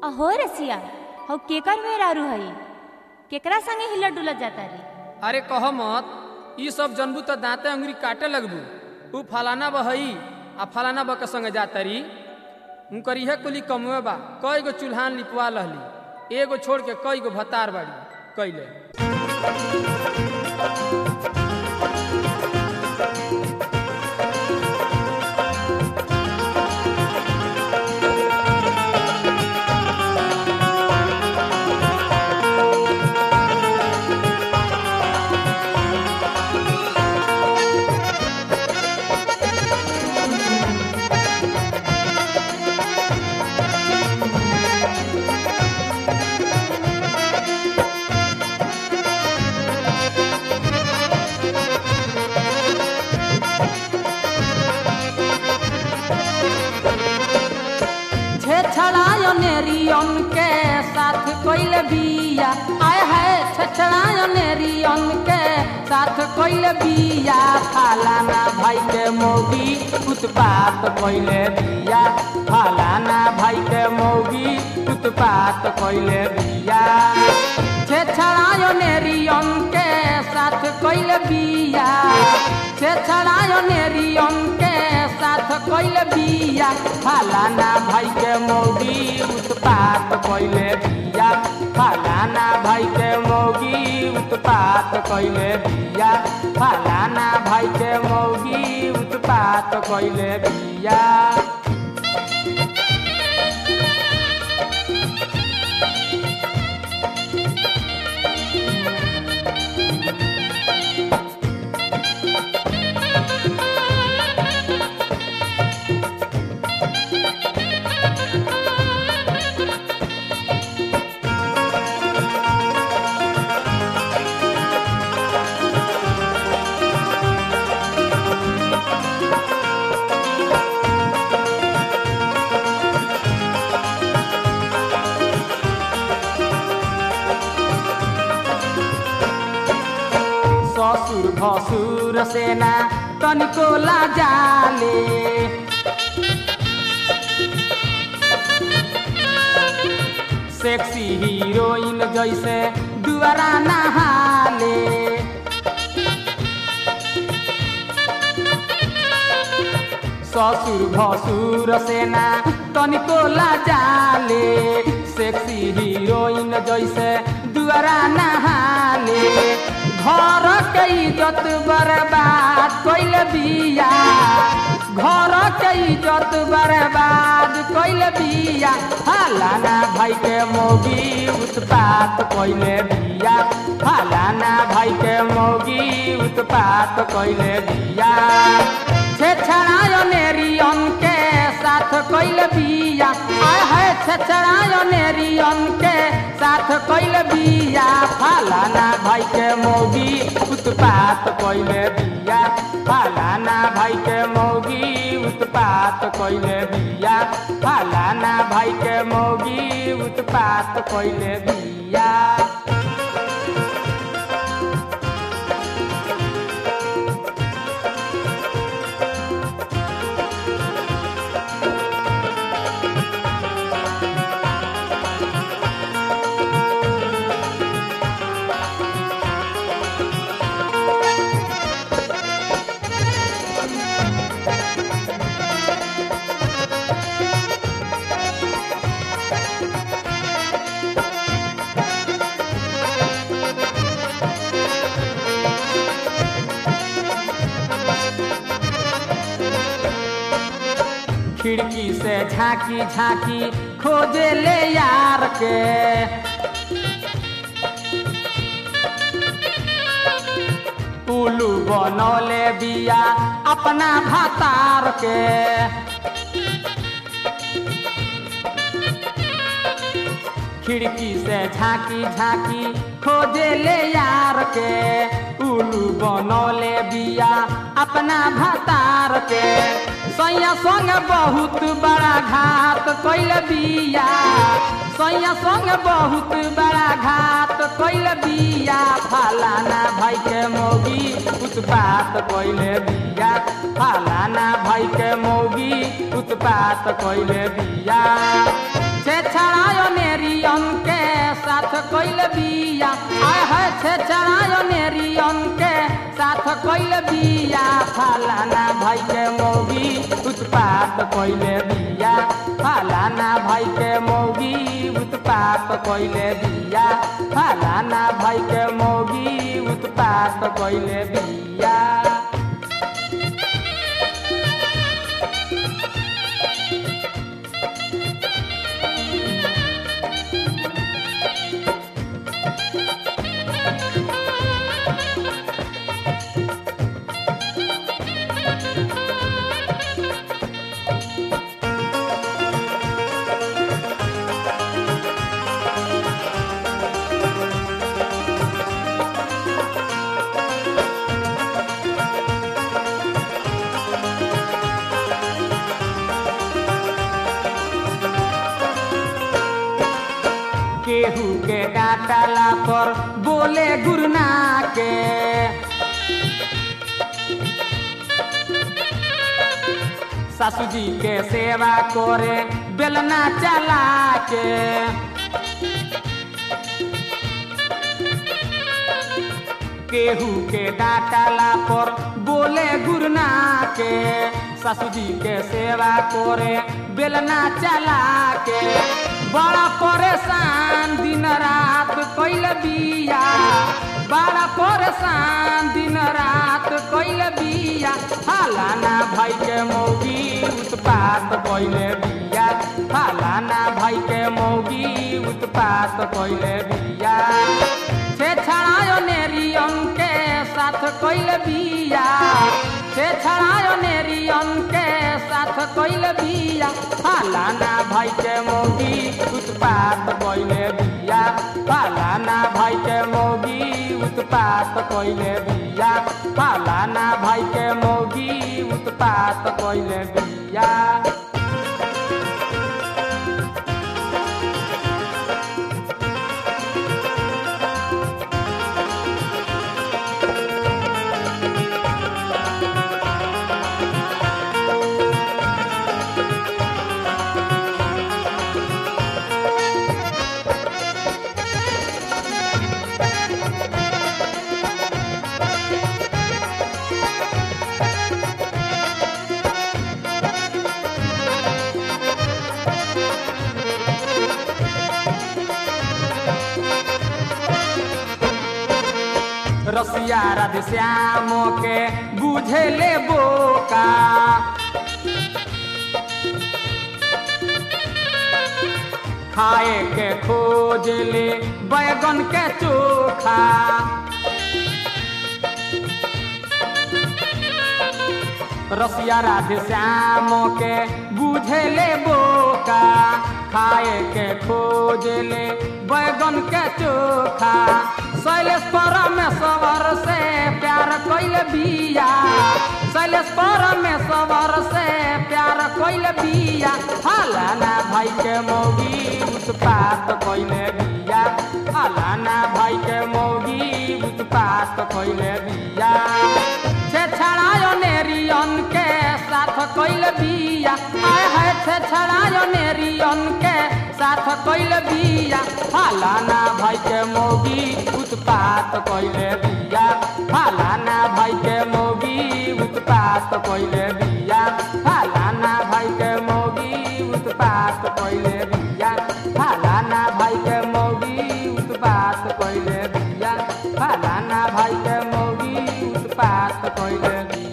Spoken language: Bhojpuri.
अहो रसिया हौ केकर मेहरारू हई केकरा संगे हिलत डुलत जाता रे। अरे कह मत ई सब जनबू तो दांते अंगुरी काटे लगबू। ऊ फलाना बहई आ फलाना बा के संगे जातरी उनकर इहे कुली कमुए बा। कई गो चूल्हान लिपवा लहली एगो छोड़ के कई गो भतार बाड़ी कैले। नेरियन के साथ कोइल बिया आय है छछड़ायो नेरियन के साथ कोइल बिया फलाना भाई के मौगी उत्पात कोइले बिया फलाना भाई के मौगी उत्पात कोइले बिया छछड़ायो नेरियन के साथ कोइल बिया छछड़ायो नेरियन के साथ कोइल बिया फलाना भाई के मौगी उत्पात कोइले बिया फलाना भाई के मौगी उत्पात कोइले बिया फलाना भाई के मौगी उत्पात कोइले बिया। ससुर भसुर सेना तनिको लाजाले सेक्सी हीरोइन जैसे दुआरा नहाले ससुर भसुर सेना तनिको लाजाले सेक्सी हीरोइन जैसे दुआरा नहाले घर के इज्जत बर्बाद कोइल बिया घर के इज्जत बर्बाद कोइल बिया फलाना भाई के मौगी उत्पात कोइले बिया फलाना भाई के मौगी उत्पात कोइले बिया छेछड़ायो नेरियन के साथ कोइल बिया आय है छेछड़ायो नेरियन के साथ कोइल बिया फलाना भाई के मौगी उत्पात कोइले बिया फलाना भाई के मौगी उत्पात कोइले बिया फलाना भाई के मौगी उत्पात कोइले बिया। खिड़की से झांकी झांकी खोजे ले यार के उल्लू बनौले बिया अपना भतार के खिड़की से झांकी झांकी खोजे ले यार के उल्लू बनौले बिया अपना भतार के सैया संग बहुत बड़ा घात कोइल बिया सैया संग बहुत बड़ा घात कोइल बिया फलाना भाई के मौगी उत्पात कोइले बिया फलाना भाई के मौगी उत्पात कोइले बिया छेछड़ायो छेछड़ायो नेरियन के साथ कइले बिया फलाना भाई के मौगी उत्पात कइले बिया फलाना भाई के मौगी उत्पात कइले बिया फलाना भाई के मौगी उत्पात कइले बिया। केहू के डांटला पर बोले गुरना के सासू जी के सेवा करे बेलना चला के केहू के डांटला पर बोले गुरना के सासू जी के सेवा करे बेलना चला के बड़ा परेशान दिन रात कइल बिया बड़ा परेशान दिन रात कइल बिया फलाना भाई के मौगी उत्पात कइले बिया फलाना भाई के मौगी उत्पात कइले बिया। छेछड़ायो नेरियन के साथ कइले बिया छेछड़ायो नेरियन के साथ कइले बिया फलाना भाई के मौगी उत्पात कइले बिया फलाना भाई के मौगी उत्पात कइले बिया फलाना भाई के मौगी उत्पात कइले बिया। रसिया राधे श्याम के बुझे ले बोका खाए के खोज ले बैगन के चोखा रसिया राधे श्याम के बुझे ले बोका खाए के खोज ले बैगन के चोखा शैलेश परमेश्वर से प्यार कइले बिया शैलेश परमेश्वर से प्यार कइले बिया फलाना भाई के मौगी उत्पात कइले बिया फलाना भाई के मौगी उत्पात कइले बिया। छेछड़ायो नेरियन के साथ कइले बिया आय है छेछड़ायो नेरियन के साथ कइले बिया फलाना भाई के मौगी उत्पात कइले बिया फलाना भाई के मौगी उत्पात कइले बिया फलाना भाई के मौगी उत्पात कइले बिया फलाना भाई के मौगी उत्पात कइले बिया फलाना भाई के मौगी उत्पात कइले बिया।